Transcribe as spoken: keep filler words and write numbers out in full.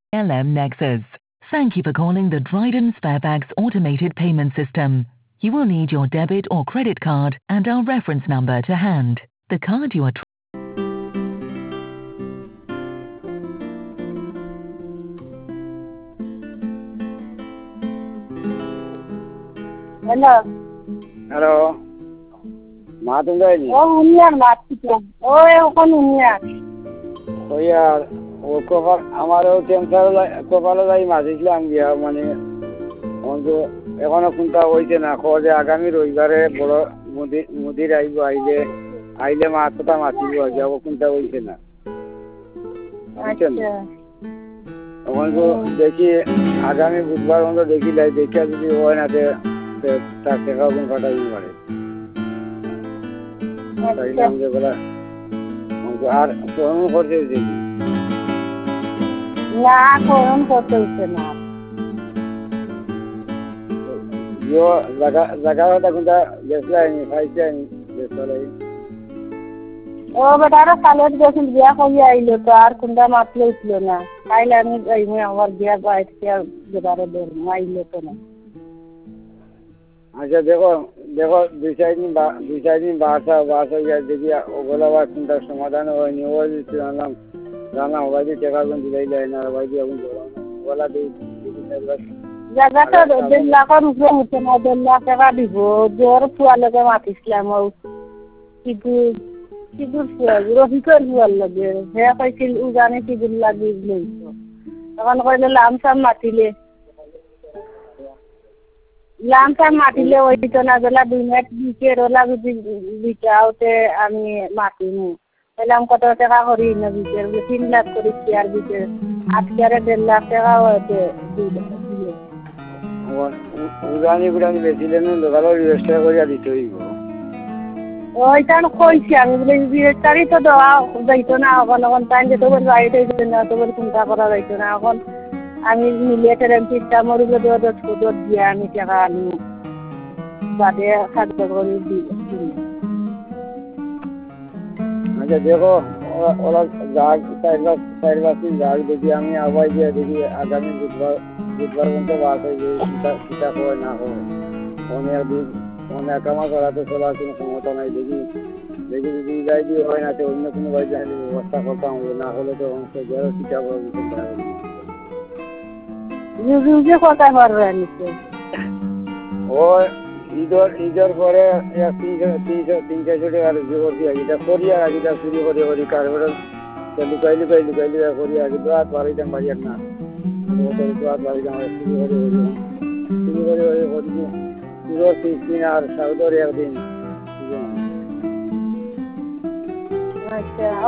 L M Nexus. Thank you for calling the Dryden Sparebags automated payment system. You will need your debit or credit card and our reference number to hand. The card you are tr- Hello. Hello মা তুমি যায়নি ও উনিয়ার মারছিলাম ও এখন উনিয়ার ওই আর ও কপাল আমারও cancer কপালে যাই মাঝিছিলাম গিয়া মানে অন্ত এখনো কোনটা হয়েছে না খোঁজে আগামী রবিবারে বড় মুদির মুদির আইব আইলে আইলে মা কথা মাতিব যাব কোনটা হয়েছে না বুঝছেন আচ্ছা তখন তো দেখি আগামী বুধবার মতো দেখি লাই দেখিয়া যদি হয় না তে তার টাকা কোন কাটাইতে পারে আচ্ছা তাইলে বলা আর ফোন করতে দেখি না ফোন করতে হচ্ছে না ইয়ো জায়গা জায়গাটা কোনটা গেছলাইনি পাইছাইনি গেছলাই ও বেটারা কালেজ গেছিল বিয়া করিয়া আইলো তো আর কোনটা মাতলে উঠলো না তাইলে আমি যাইমু আমার বিয়া বাইতে আর বেটারে ধরবো আইলো তো না আচ্ছা দেখো দেখো দুই চার দিন বা দুই চার দিন বাসা বাসা গিয়ে দেখি ওগুলো আবার কোনটা সমাধান হয়নি ও জানলাম জানলাম ওবাই দিয়ে টাকা কোন দিলাই যায় না ওবাই দিয়ে এখন ওগুলা দেখি জায়গাটা দেড় লাখের উপরে উঠে না দেড় লাখ টাকা দিব জোর ফুয়ালোকে মাতিছিলাম ও কিন্তু সিঁদুর ফুয়া রফিকের ফুয়ার লাগে হে কইছিল উজানে সিঁদুর লাগি লইছ তখন কইলে লামসাম মাতিলে লামসাম মাতিলে ওইতো না বেলা দুই মিনিট বিকের ওলা যদি বিকাওতে আমি মাতিমু এলাম কত টাকা করি না বিকের তিন লাখ করি আর বিকের আজকের দেড় লাখ টাকা হয়েছে দিয়ে উজানি গুড়ানি বেচিলেন দোকানো রেজিস্টার করিয়া দিতে হইব ওইটা কইছি আমি বলে রেজিস্টারই তো দেওয়া যাইতো না এখন এখন টাইম যেতে বলে বাড়িতে যেতে না তো বলে চিন্তা করা যাইতো না এখন আমি মিলিয়ে ট্রেন চিন্তা মরিলে দেওয়া দশ ফুটত দিয়ে আমি টাকা আনি বাদে খাদ্য করে দিই আচ্ছা দেখো ওরা যাক চার চার বাসি যাক দেখি আমি আবার গিয়ে দেখি আগামী বুধবার বুধবার পর্যন্ত বাস হয়ে যে সীতা সীতা হয় না হয় অনেক দিন অনেক আমার করাতে চলার কোনো ক্ষমতা নাই দেখি দেখি যদি যাই দিয়ে হয় না তো অন্য কোনো বাড়ি যাই ব্যবস্থা করতাম হবে না হলে তো অংশ যারা সীতা করে দিতে রুজে কোথায় পারবে নিতে ও ঈদর ঈদর পরে তিনশো তিনশো তিন চারশো টাকা রুজু করছি আগিটা করি আর আগিটা চুরি করে করি কারবার লুকাই লুকাই লুকাই লুকাই করি আগে তো আর বাড়িতাম বাড়ির না তো আর বাড়িতাম চুরি করে করি চুরি করে করি পুরো তিন দিন আর সাউদর একদিন আচ্ছা